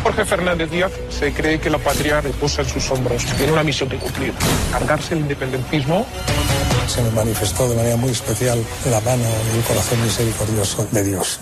Jorge Fernández Díaz se cree que la patria reposa en sus hombros. Tiene una misión que cumplir, cargarse el independentismo. Se me manifestó de manera muy especial la mano y el corazón misericordioso de Dios.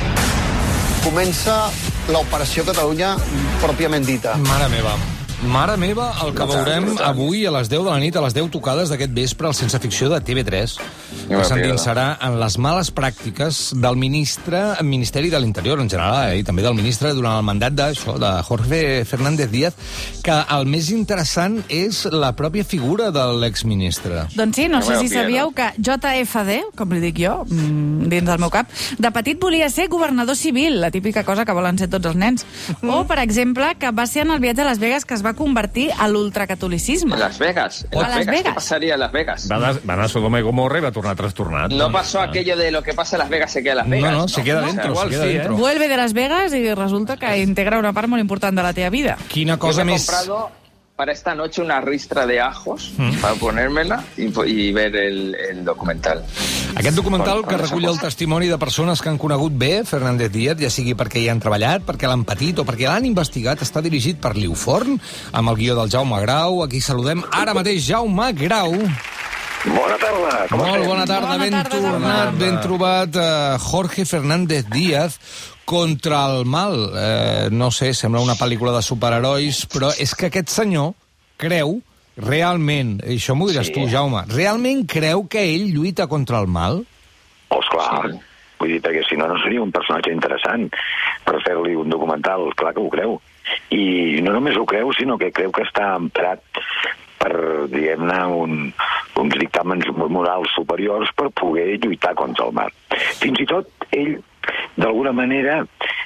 Comença l'Operació Catalunya pròpiament dita. Mare meva, el que veurem avui a les 10 de la nit, a les 10 tocades d'aquest vespre, al Sense Ficció de TV3, que s'endinsarà en les males pràctiques del Ministeri de l'Interior en general, i també del ministre durant el mandat de Jorge Fernández Díaz, que el més interessant és la pròpia figura de l'exministre. Doncs sí, no sé si sabíeu que JFD, com li dic jo, dins del meu cap, de petit volia ser governador civil, la típica cosa que volen ser tots els nens. O, per exemple, que va ser en el viatge a Las Vegas que es va convertir a l'ultracatolicisme. Las Vegas. ¿Qué pasaría en Las Vegas? Van a Sodoma y Gomorra y va a tornar trastornat. No pasó aquello de lo que pasa en Las Vegas se queda en Las Vegas. No, se queda dentro, se queda dentro. Vuelve de Las Vegas y resulta que integra una part molt important de la teva vida. Quina cosa més... Yo me he comprado para esta noche una ristra de ajos para ponérmela y ver el documental. Aquest documental que recull el testimoni de persones que han conegut bé Fernández Díaz, ja sigui perquè hi han treballat, perquè l'han patit o perquè l'han investigat, està dirigit per Liu Forn, amb el guió del Jaume Grau. Aquí saludem ara mateix Jaume Grau. Bona tarda, com estem? Molt bona tarda, ben trobat. Jorge Fernández Díaz contra el mal. No sé, sembla una pel·lícula de superherois, però és que aquest senyor creu realment, i això m'ho diràs tu, Jaume, realment creu que ell lluita contra el mal? Esclar, vull dir, perquè si no, no seria un personatge interessant per fer-li un documental, clar que ho creu. I no només ho creu, sinó que creu que està emprat per, diguem-ne, uns dictàmens morals superiors per poder lluitar contra el mal. Fins i tot, ell, d'alguna manera,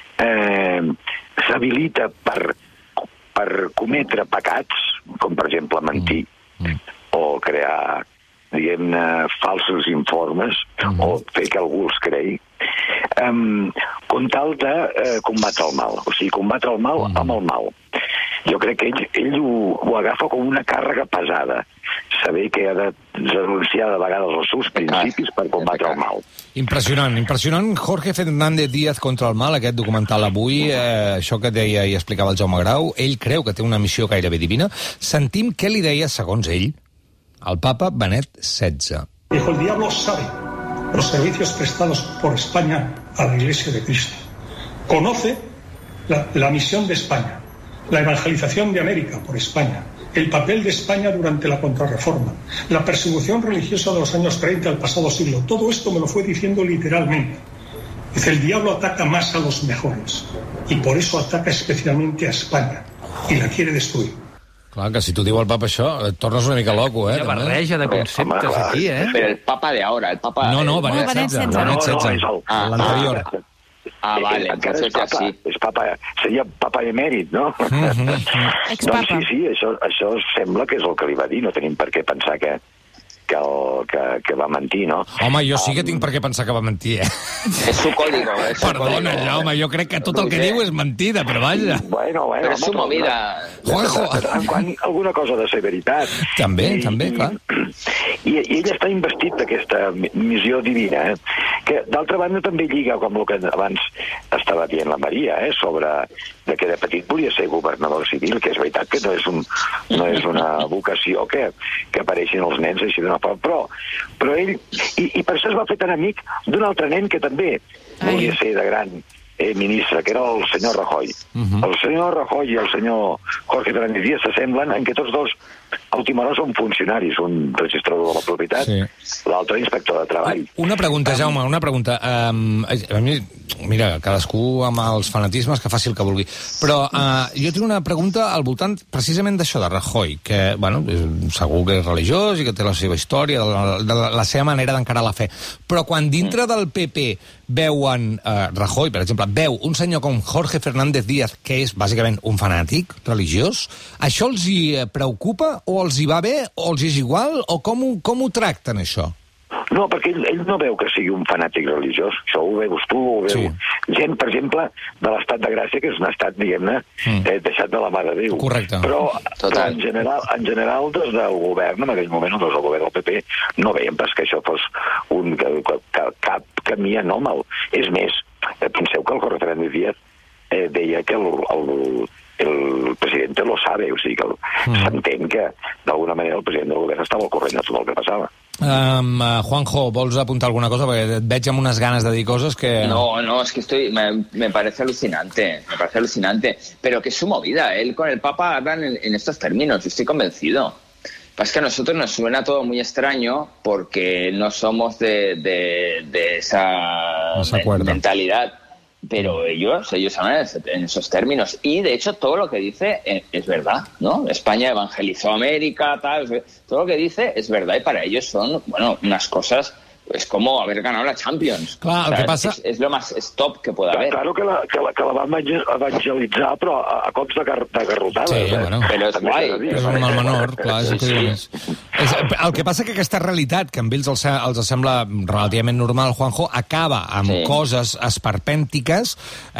s'habilita per cometre pecats, com per exemple mentir, o crear, diguem-ne, falsos informes, o fer que algú els cregui, com tal de combatre el mal. O sigui, combatre el mal amb el mal. Jo crec que ell ho agafa com una càrrega pesada, saber que ha de renunciar de vegades als seus principis per combatre el mal. Impressionant. Jorge Fernández Díaz contra el mal, aquest documental avui, això que deia i explicava el Jaume Grau, ell creu que té una missió gairebé divina. Sentim què li deia, segons ell, el papa Benet XVI. Dijo, el diablo sabe los servicios prestados por España a la Iglesia de Cristo. Conoce la misión de España, la evangelización de América por España, el papel de España durante la contrarreforma, la persecución religiosa de los años 30 del pasado siglo. Todo esto me lo fue diciendo literalmente. Dice, el diablo ataca más a los mejores y por eso ataca especialmente a España y la quiere destruir. Clar, que si t'ho diu el papa això, et tornes una mica loco, Una barreja de conceptes aquí, Pero el papa de ahora, el papa... No, Benet XVI, l'anterior. Vale, entonces ja sí. És papa, seria papa emèrit, no? Expapa. Doncs sí, això sembla que és el que li va dir, no tenim per què pensar que va mentir, no? Home, jo sí que tinc per què pensar que va mentir, És su código. Perdona, Jaume, jo crec que tot el que diu és mentida, però vaja. Bueno, però és su movida. Quan alguna cosa ha de ser veritat. També, clar. I ell està investit d'aquesta missió divina, que d'altra banda també lliga com el que abans estava dient la Maria, sobre que de petit volia ser governador civil, que és veritat que no és una vocació que apareixin els nens així d'una forma, però ell, i per això es va fer tan amic d'un altre nen que també volia ser de gran ministre, que era el senyor Rajoy. El senyor Rajoy i el senyor Jorge Fernández Díaz s'assemblen en què tots dos a Timorà són funcionaris, un registrador de la propietat, l'altre inspector de treball. Una pregunta, Jaume, una pregunta. Mira, cadascú amb els fanatismes que faci el que vulgui. Però jo tinc una pregunta al voltant precisament d'això, de Rajoy, que, bueno, segur que és religiós i que té la seva història, la seva manera d'encarar la fe. Però quan dintre del PP veuen Rajoy, per exemple, veu un senyor com Jorge Fernández Díaz, que és bàsicament un fanàtic religiós, això els hi preocupa o els hi va bé o els és igual o com ho tracten, això? No, perquè ell no veu que sigui un fanàtic religiós. Això ho veus tu, ho veu gent, per exemple, de l'estat de Gràcia, que és un estat, diguem-ne, deixat de la mà de Déu. Correcte. Però en general, des del govern, en aquell moment, des del govern del PP, no veiem pas que això fos cap camí anòmal. És més, penseu que el Jorge Fernández Díaz deia que el presidente lo sabe, o sigui que s'entén que d'alguna manera el president del govern estava al corrent de tot el que passava. Juanjo, vols apuntar alguna cosa? Perquè et veig amb unes ganes de dir cosas que... No, es que me parece alucinante, pero que es su movida. Él con el Papa hablan en estos términos, yo estoy convencido. Es que a nosotros nos suena todo muy extraño porque no somos de esa mentalidad, pero ellos hablan en esos términos. Y de hecho todo lo que dice es verdad, ¿no? España evangelizó América, tal, todo lo que dice es verdad y para ellos son, bueno, unas cosas... Es como haber ganado la Champions. Clar, el que passa... És lo más top que puede haver. Claro que la van evangelitzar, però a cops de garrotades. Sí, bueno. Però és guai. És un mal menor, clar, és el que diu més. El que passa que aquesta realitat, que amb ells els sembla relativament normal, Juanjo, acaba amb coses esperpèntiques.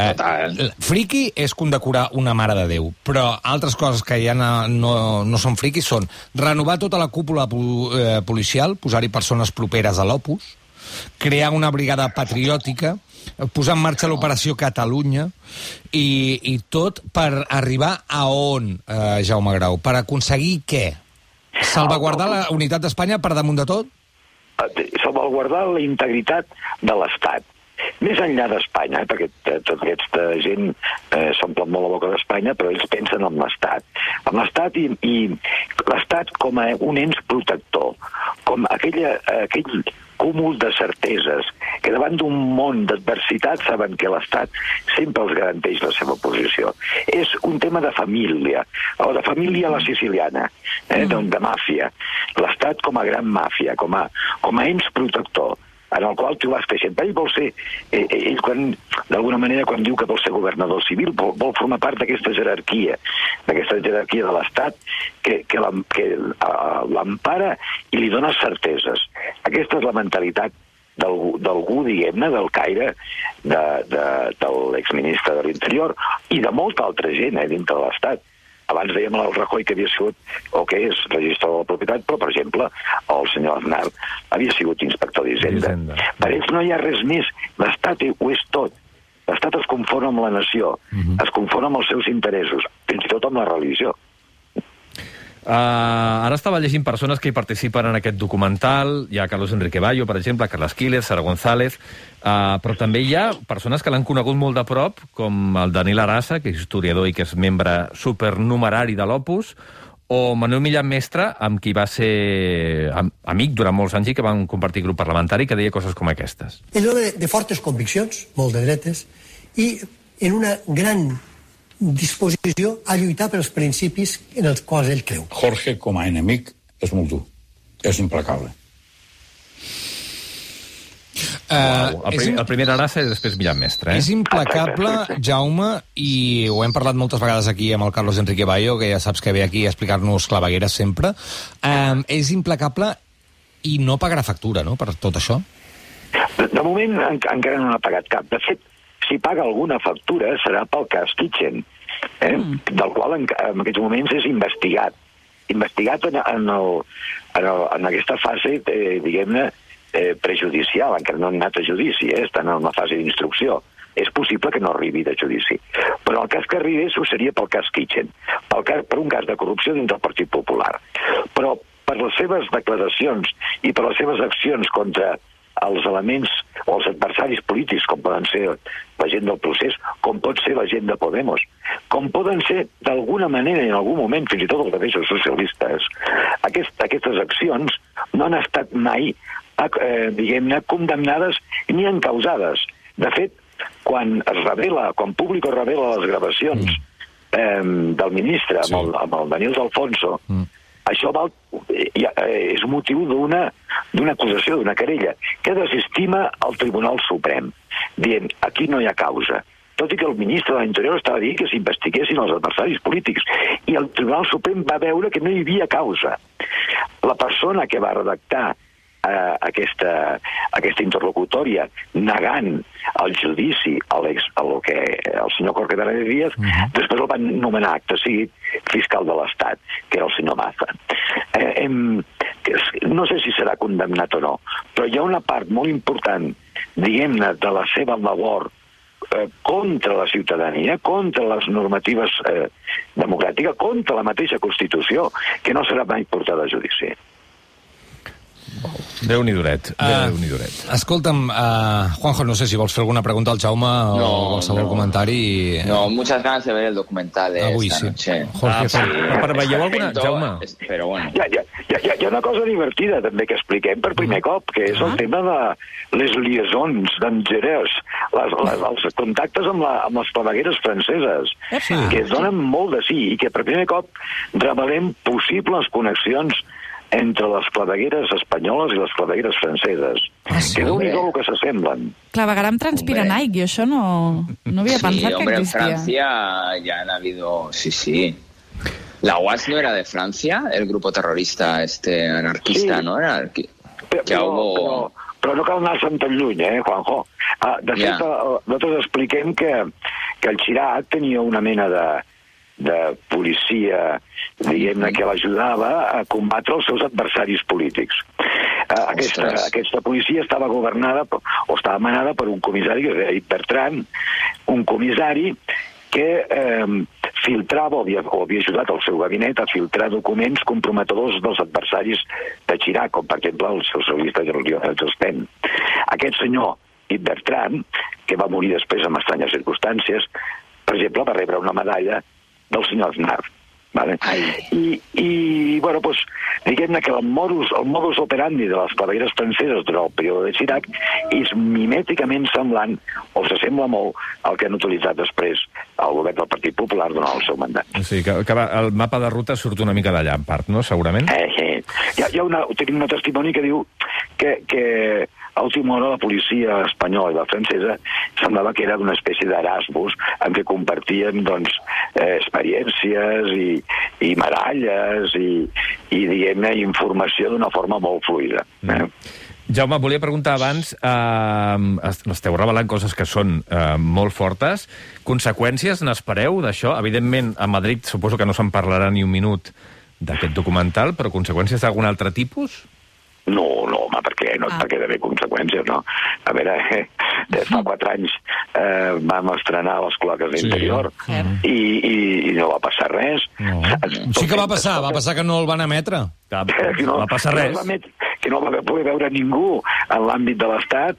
Friqui és condecorar una mare de Déu, però altres coses que ja no són friquis són renovar tota la cúpula policial, posar-hi persones properes a l'Opus, crear una brigada patriòtica, posar en marxa l'operació Catalunya i tot per arribar a on, Jaume Grau? Per aconseguir què? Salvaguardar la unitat d'Espanya per damunt de tot? Salvaguardar la integritat de l'Estat. Més enllà d'Espanya, perquè tota aquesta gent s'omplen molt la boca d'Espanya, però ells pensen en l'Estat. En l'Estat i l'Estat com a un ens protector, com aquell cúmul de certeses, que davant d'un món d'adversitat saben que l'Estat sempre els garanteix la seva posició. És un tema de família, o de família a la siciliana, de màfia. L'Estat com a gran màfia, com a ens protector, en el qual tu vas creixent. Ell vol ser, d'alguna manera, quan diu que vol ser governador civil, vol formar part d'aquesta jerarquia de l'Estat que l'empara i li dona certeses. Aquesta és la mentalitat d'algú, diguem-ne, del Caire, de l'exministre de l'Interior i de molta altra gent dintre de l'Estat. Abans dèiem al Rajoy que havia sigut, o que és registrador de la propietat, però, per exemple, el senyor Aznar havia sigut inspector d'Hisenda. Per ells no hi ha res més. L'Estat ho és tot. L'Estat es confon amb la nació, es confon amb els seus interessos, fins i tot amb la religió. Ara estava llegint persones que hi participen en aquest documental. Hi ha Carlos Enrique Bayo, per exemple, Carles Quílez, Sara González, però també hi ha persones que l'han conegut molt de prop, com el Daniel Arasa, que és historiador i que és membre supernumerari de l'Opus, o Manuel Millán Mestre, amb qui va ser amic durant molts anys i que van compartir grup parlamentari, que deia coses com aquestes. És un home de fortes conviccions, molt de dretes, i en una gran disposició a lluitar pels principis en els quals ell creu. Jorge, com a enemic, és molt dur. És implacable. El primer Arasa i després Millán Mestre. És implacable, Jaume, i ho hem parlat moltes vegades aquí amb el Carlos Enrique Bayo, que ja saps que ve aquí a explicar-nos clavegueres sempre. És implacable i no pagarà factura, no?, per tot això? De moment encara no n'ha pagat cap. De fet, si paga alguna factura serà pel cas Kitchen, del qual en aquests moments és investigat. Investigat en aquesta fase, diguem-ne, prejudicial, encara no han anat a judici, estan en una fase d'instrucció. És possible que no arribi de judici. Però el cas que arribés ho seria pel cas Kitchen, per un cas de corrupció dins del Partit Popular. Però per les seves declaracions i per les seves accions contra els elements o els adversaris polítics, com poden ser la gent del procés, com pot ser la gent de Podemos, com poden ser d'alguna manera en algun moment fins i tot els mateixos socialistes. Aquestes accions no han estat mai, diguem-ne, condemnades ni encausades. De fet, quan Público revela les gravacions del ministre amb el Daniel Alfonso, això és motiu d'una acusació, d'una querella, que desestima el Tribunal Suprem, dient, aquí no hi ha causa. Tot i que el ministre de l'Interior estava dient que s'investiguessin els adversaris polítics, i el Tribunal Suprem va veure que no hi havia causa. La persona que va redactar aquesta interlocutòria negant el judici al senyor Jorge Drago Díaz, després el van nomenar acte seguit fiscal de l'Estat, que era el senyor Maza. No sé si serà condemnat o no, però hi ha una part molt important, diguem-ne, de la seva labor contra la ciutadania, contra les normatives democràtiques, contra la mateixa Constitució, que no serà mai portada a judici. Déu-n'hi duret, Déu-n'hi duret. Escolta'm, Juanjo, no sé si vols fer alguna pregunta al Jaume o qualsevol comentari. No, muchas ganas de ver el documental avui, esta noche. Però veieu alguna... Jaume? Però bueno. Hi ha una cosa divertida també que expliquem per primer cop, que és el tema de les liaisons dangereuses, els contactes amb les clavegueres franceses, que es donen molt de sí i que per primer cop revelem possibles connexions entre les clavegueres espanyoles i les clavegueres franceses. Que déu-n'hi-do el que s'assemblen. Clavegueram transpira Nike, jo això no havia pensat que existia. En Francia ya han habido... Sí. La UAS no era de Francia, el grupo terrorista anarquista, ¿no? Però no cal anar-se'n tan lluny, Juanjo? De fet, nosaltres expliquem que el Chirac tenia una mena de policia, diguem-ne, que l'ajudava a combatre els seus adversaris polítics. Aquesta policia estava governada, o estava manada per un comissari, que era Bertran, un comissari que filtrava o havia ajudat el seu gabinet a filtrar documents comprometedors dels adversaris de Chirac, com per exemple el socialista Lionel Jospin. Aquest senyor, Bertran, que va morir després en estranyes circumstàncies, per exemple, va rebre una medalla del senyor Aznar. Vale? I bueno, doncs, diguem-ne que el modus operandi de les clavegueres franceses durant el període de Chirac és mimèticament semblant, o s'assembla molt, al que han utilitzat després el govern del Partit Popular durant el seu mandat. Sí, que el mapa de ruta surt una mica d'allà, en part, no? Segurament? Tenim un testimoni que diu que a última hora la policia espanyola i la francesa semblava que era d'una espècie d'Erasmus en què compartien experiències i medalles i diguem-ne, informació d'una forma molt fluida. Jaume, volia preguntar abans, esteu revelant coses que són molt fortes. Conseqüències n'espereu d'això? Evidentment, a Madrid suposo que no se'n parlarà ni un minut d'aquest documental, però conseqüències d'algun altre tipus? No, home, perquè no perquè d'haver conseqüències, no? A veure, fa 4 anys vam estrenar les cloaques d'interior i no va passar res. Sí que va passar que no el van emetre. No va passar res. Que no va poder veure ningú en l'àmbit de l'Estat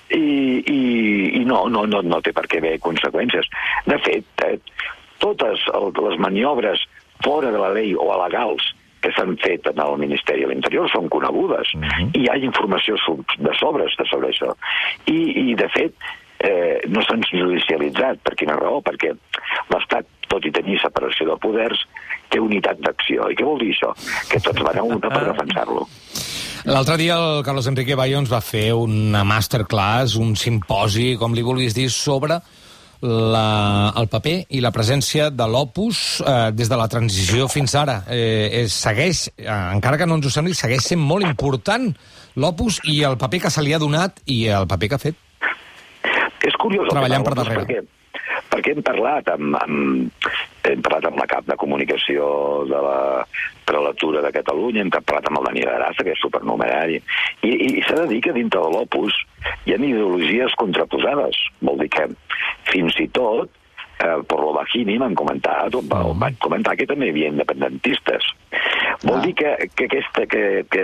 i no té per què haver conseqüències. De fet, totes les maniobres fora de la llei o alegals que s'han fet en el Ministeri de l'Interior són conegudes i hi ha informació sobre això. I de fet, no s'han judicialitzat. Per quina raó? Perquè l'Estat, tot i tenir separació de poders, té unitat d'acció. I què vol dir això? Que tots van a una per defensar-lo. L'altre dia el Carlos Enrique Bayo ens va fer una masterclass, un simposi, com li vulguis dir, sobre el paper i la presència de l'Opus des de la transició fins ara. Segueix, encara que no ens ho sembli, segueix sent molt important l'Opus i el paper que se li ha donat i el paper que ha fet. És curiós treballant per darrere. Perquè hem parlat amb la cap de comunicació de la prelatura de Catalunya, hem parlat amb el Daniel Arasa, que és supernumerari, i s'ha de dir que dintre de l'Opus hi ha ideologies contraposades. Vol dir que fins i tot por lo bajini van comentar que també hi havia independentistes. Vol dir que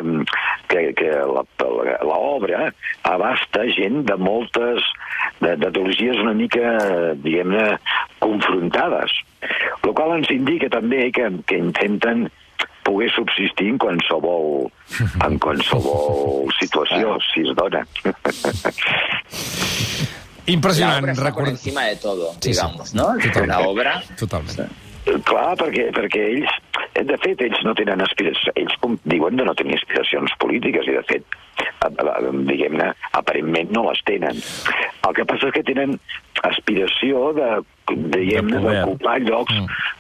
l'obra abasta gent de moltes ideologies una mica, diguem-ne, confrontades. El qual ens indica també que intenten poder subsistir en qualsevol situació, si es dona. La Impressionant. obra está por encima de todo, digamos, ¿no? Totalment. La obra... Totalment. Clar, perquè ells, de fet, ells no tenen aspiracions, ells diuen de no tenir aspiracions polítiques, i de fet, diguem-ne, aparentment no les tenen. El que passa és que tenen aspiració d'ocupar llocs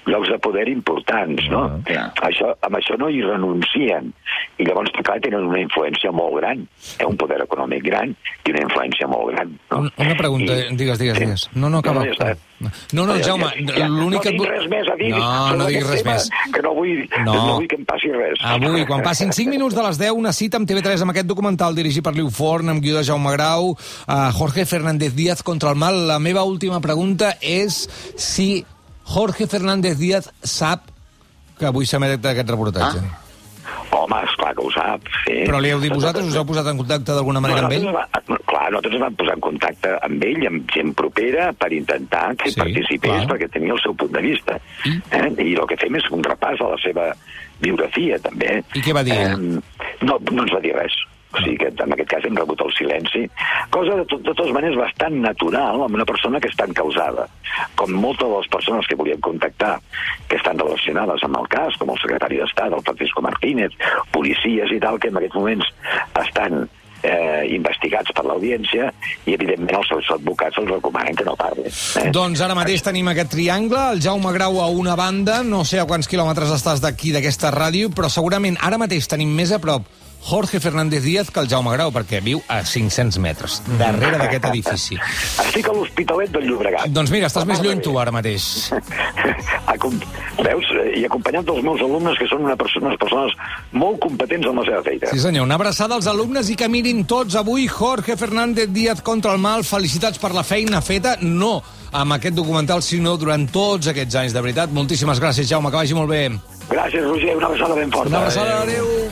llocs de poder importants, no? Amb això no hi renuncien. I llavors, clar, tenen una influència molt gran, un poder econòmic gran i una influència molt gran. No? Una pregunta, digues. No, acaba. No, Jaume, l'únic que... No tinc res més a dir. No diguis res més. Que no vull que em passi res. Avui, quan passin 5 minuts de les 10, una cita amb TV3 amb aquest documental dirigit per Liu Forn, amb guió de Jaume Grau, Jorge Fernández Díaz contra el mal. La meva última pregunta és si Jorge Fernández Díaz sap que avui s'emet aquest reportatge. Home, esclar que ho sap, sí. Però li heu dit vosaltres? Us heu posat en contacte d'alguna manera amb ell? Clar, nosaltres ens vam posar en contacte amb ell, amb gent propera, per intentar que participés, perquè tenia el seu punt de vista. I el que fem és un repàs a la seva biografia, també. I què va dir ell? No ens va dir res. O sigui que en aquest cas hem rebut el silenci. Cosa de totes maneres bastant natural amb una persona que està encausada. Com moltes de les persones que volíem contactar que estan relacionades amb el cas, com el secretari d'Estat, el Francisco Martínez, policies i tal, que en aquests moments estan investigats per l'audiència i, evidentment, els seus advocats els recomanen que no parlin. Doncs ara mateix tenim aquest triangle, el Jaume Grau a una banda, no sé a quants quilòmetres estàs d'aquí, d'aquesta ràdio, però segurament ara mateix tenim més a prop Jorge Fernández Díaz que el Jaume Grau, perquè viu a 500 metres, darrere d'aquest edifici. Estic a l'Hospitalet del Llobregat. Doncs mira, estàs més lluny tu ara mateix. Veus? I acompanyat dels meus alumnes, que són unes persones molt competents en la seva feina. Sí, senyor. Una abraçada als alumnes i que mirin tots avui Jorge Fernández Díaz contra el mal. Felicitats per la feina feta, no amb aquest documental, sinó durant tots aquests anys. De veritat, moltíssimes gràcies, Jaume, que vagi molt bé. Gràcies, Roger, una abraçada ben forta. Una abraçada, adéu.